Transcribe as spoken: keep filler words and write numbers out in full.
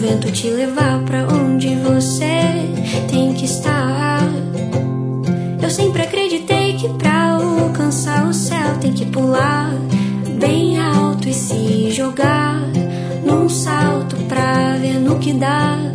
vento te levar pra onde você tem que estar. Eu sempre acreditei que pra alcançar o céu tem que pular bem alto e se jogar num salto pra ver no que dá.